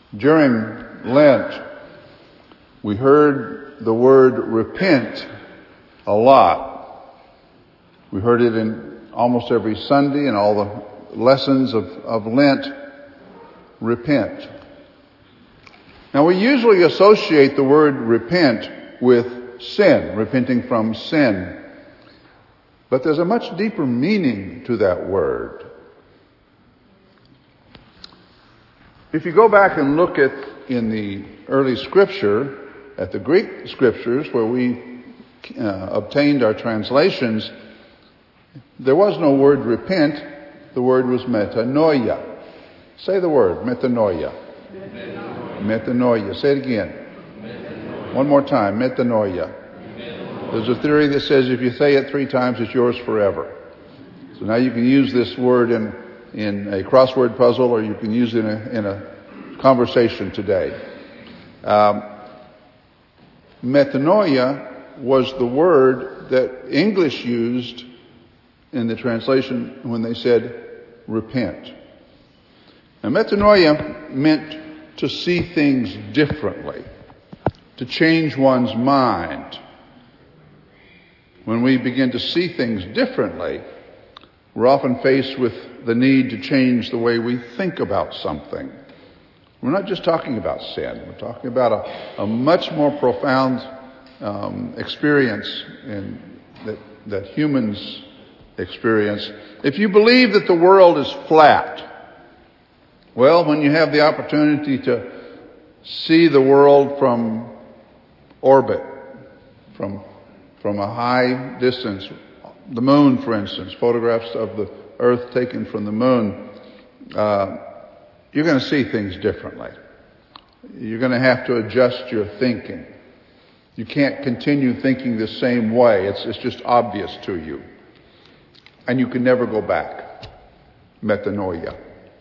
During Lent, we heard the word repent a lot. We heard it in almost every Sunday and all the lessons of Lent. Repent. Now, we usually associate the word repent with sin, repenting from sin. But there's a much deeper meaning to that word. If you go back and look in the early Scripture, at the Greek Scriptures where we obtained our translations, there was no word repent. The word was metanoia. Say the word, metanoia. Metanoia. Say it again. Metanoia. One more time, metanoia. There's a theory that says if you say it 3 times, it's yours forever. So now you can use this word in a crossword puzzle, or you can use it in a conversation today. Metanoia was the word that English used in the translation when they said repent. Now, metanoia meant to see things differently, to change one's mind. When we begin to see things differently, we're often faced with the need to change the way we think about something. We're not just talking about sin. We're talking about a much more profound experience that humans experience. If you believe that the world is flat, well, when you have the opportunity to see the world from orbit, from a high distance, the moon, for instance, photographs of the Earth taken from the moon, you're going to see things differently. You're going to have to adjust your thinking. You can't continue thinking the same way. It's just obvious to you. And you can never go back. Metanoia.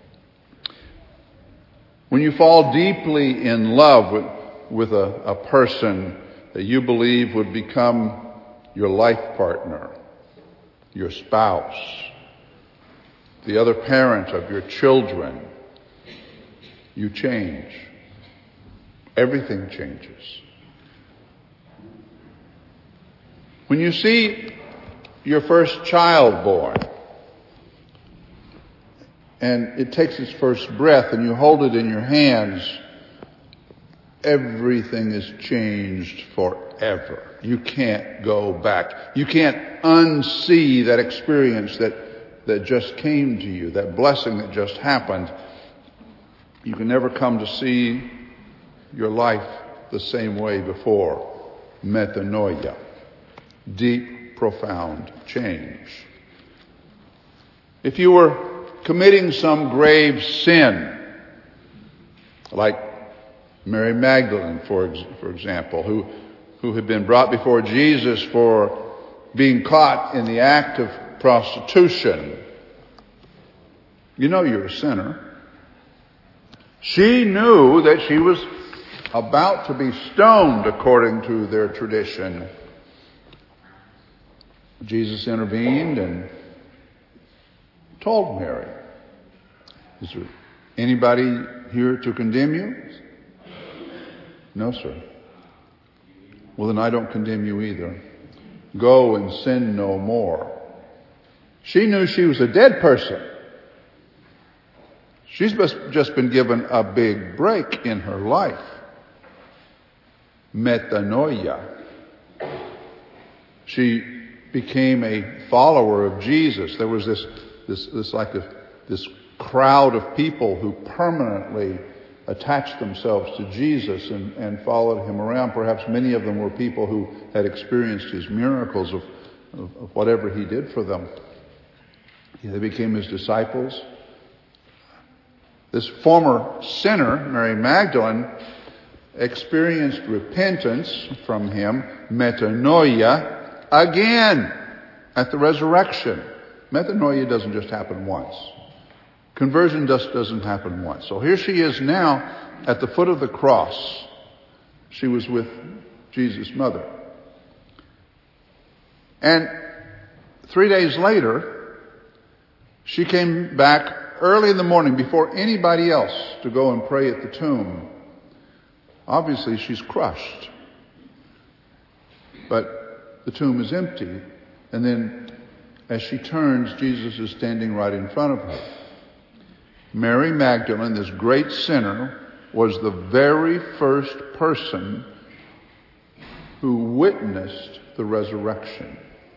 When you fall deeply in love with a person that you believe would become your life partner, your spouse, the other parent of your children, you change. Everything changes. When you see your first child born, and it takes its first breath and you hold it in your hands, everything is changed forever. You can't go back. You can't unsee that experience that just came to you, that blessing that just happened. You can never come to see your life the same way before. Metanoia. Deep, profound change. If you were committing some grave sin, like Mary Magdalene, for example, who had been brought before Jesus for being caught in the act of prostitution. You know you're a sinner. She knew that she was about to be stoned according to their tradition. Jesus intervened and told Mary, "Is there anybody here to condemn you?" "No, sir." "Well, then I don't condemn you either. Go and sin no more." She knew she was a dead person. She's just been given a big break in her life. Metanoia. She became a follower of Jesus. There was this crowd of people who permanently attached themselves to Jesus and followed him around. Perhaps many of them were people who had experienced his miracles of whatever he did for them. They became his disciples. This former sinner, Mary Magdalene, experienced repentance from him, metanoia, again at the resurrection. Metanoia doesn't just happen once. Conversion just doesn't happen once. So here she is now at the foot of the cross. She was with Jesus' mother. And 3 days later, she came back early in the morning before anybody else to go and pray at the tomb. Obviously, she's crushed. But the tomb is empty. And then as she turns, Jesus is standing right in front of her. Mary Magdalene, this great sinner, was the very first person who witnessed the resurrection.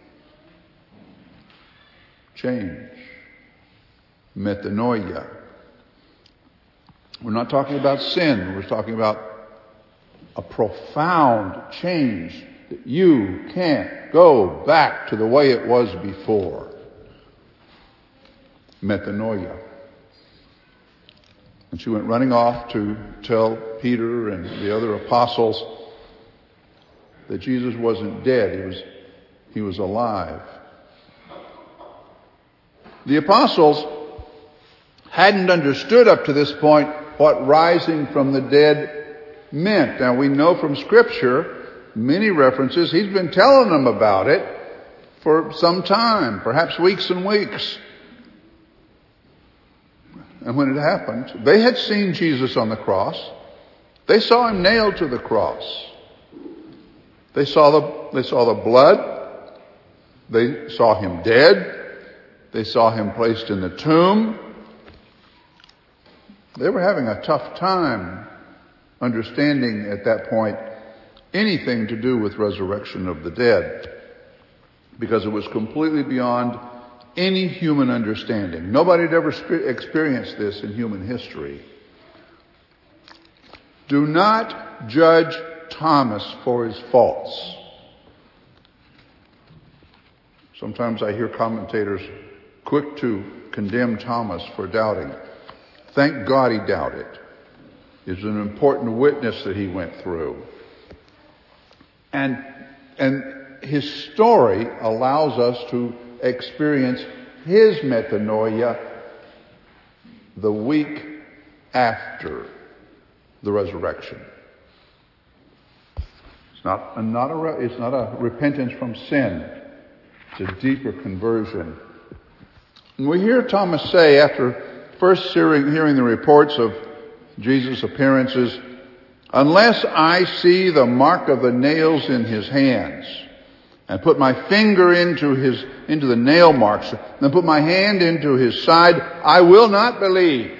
Change. Metanoia. We're not talking about sin. We're talking about a profound change that you can't go back to the way it was before. Metanoia. And she went running off to tell Peter and the other apostles that Jesus wasn't dead. He was alive. The apostles hadn't understood up to this point what rising from the dead meant. Now we know from Scripture, many references, he's been telling them about it for some time, perhaps weeks and weeks. And when it happened, they had seen Jesus on the cross. They saw him nailed to the cross. They saw the blood. They saw him dead. They saw him placed in the tomb. They were having a tough time understanding at that point anything to do with resurrection of the dead, because it was completely beyond any human understanding. Nobody had ever experienced this in human history. Do not judge Thomas for his faults. Sometimes I hear commentators quick to condemn Thomas for doubting. Thank God he doubted. It's an important witness that he went through. And his story allows us to experience his metanoia the week after the resurrection. It's not a repentance from sin. It's a deeper conversion. And we hear Thomas say, after first hearing the reports of Jesus' appearances, "Unless I see the mark of the nails in his hands, and put my finger into the nail marks, and put my hand into his side, I will not believe."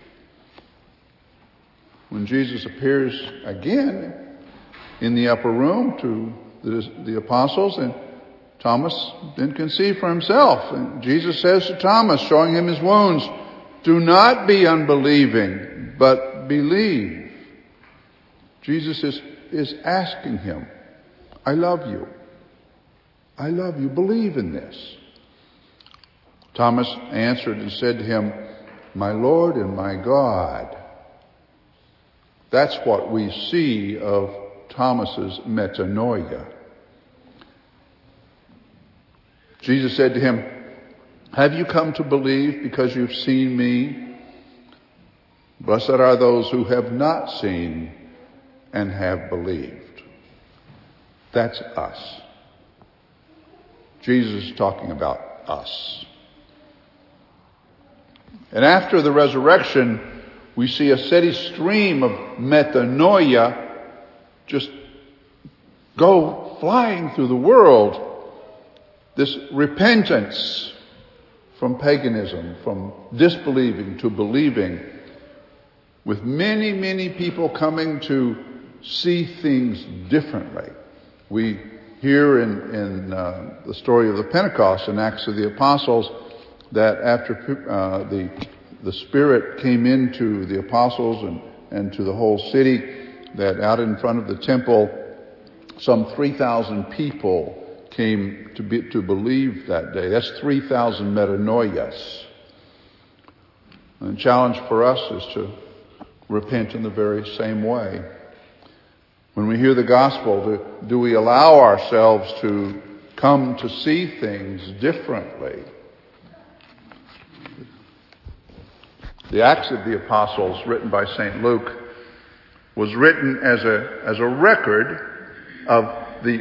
When Jesus appears again in the upper room to the apostles, and Thomas then can see for himself. And Jesus says to Thomas, showing him his wounds, "Do not be unbelieving, but believe." Jesus is asking him, I love you. I love you. Believe in this. Thomas answered and said to him, "My Lord and my God." That's what we see of Thomas's metanoia. Jesus said to him, "Have you come to believe because you've seen me? Blessed are those who have not seen and have believed." That's us. Jesus is talking about us. And after the resurrection, we see a steady stream of metanoia just go flying through the world. This repentance from paganism, from disbelieving to believing, with many, many people coming to see things differently. We hear in the story of the Pentecost in Acts of the Apostles that after the Spirit came into the apostles and to the whole city, that out in front of the temple, some 3,000 people came to believe that day. That's 3,000 metanoias. And the challenge for us is to repent in the very same way. When we hear the gospel, do we allow ourselves to come to see things differently? The Acts of the Apostles, written by St. Luke, was written as a record of the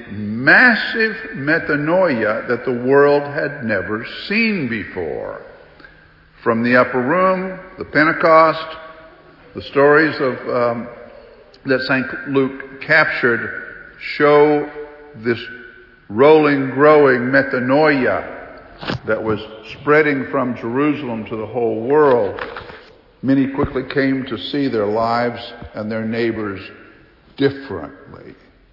massive metanoia that the world had never seen before. from the upper room, the Pentecost, the stories of that St. Luke captured show this rolling, growing metanoia that was spreading from Jerusalem to the whole world. Many quickly came to see their lives and their neighbors differently.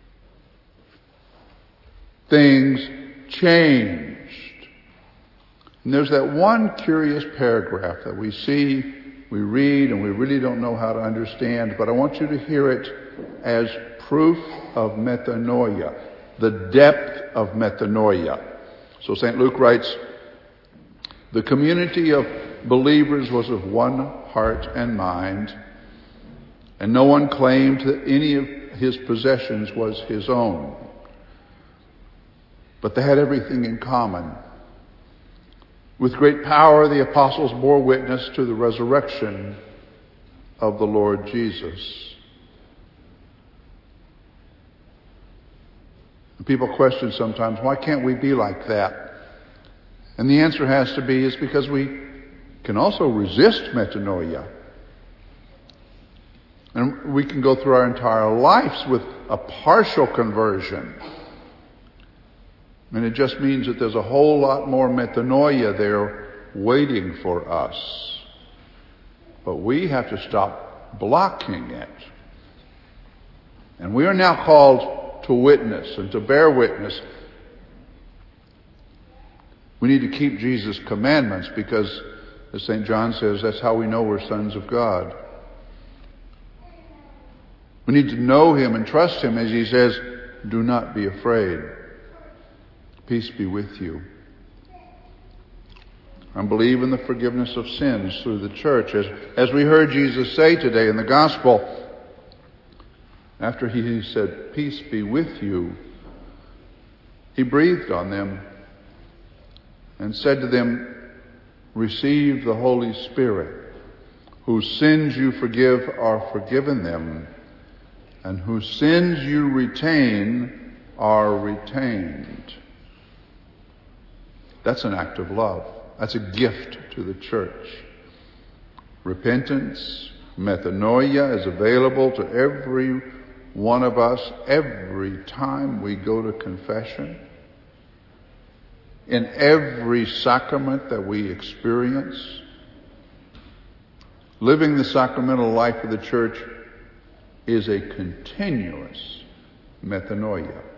Things changed. And there's that one curious paragraph that we see, we read, and we really don't know how to understand, but I want you to hear it as proof of metanoia, the depth of metanoia. So St. Luke writes, "The community of believers was of one heart and mind, and no one claimed that any of his possessions was his own. But they had everything in common. With great power, the apostles bore witness to the resurrection of the Lord Jesus." And people question sometimes, why can't we be like that? And the answer has to be, is because we can also resist metanoia. And we can go through our entire lives with a partial conversion. And it just means that there's a whole lot more metanoia there waiting for us. But we have to stop blocking it. And we are now called to witness and to bear witness. We need to keep Jesus' commandments because, as St. John says, that's how we know we're sons of God. We need to know Him and trust Him, as He says, "Do not be afraid. Peace be with you." And believe in the forgiveness of sins through the church. As we heard Jesus say today in the Gospel, after He said, "Peace be with you," He breathed on them and said to them, "Receive the Holy Spirit. Whose sins you forgive are forgiven them, and whose sins you retain are retained." That's an act of love. That's a gift to the church. Repentance, metanoia, is available to every one of us every time we go to confession, in every sacrament that we experience. Living the sacramental life of the church is a continuous metanoia.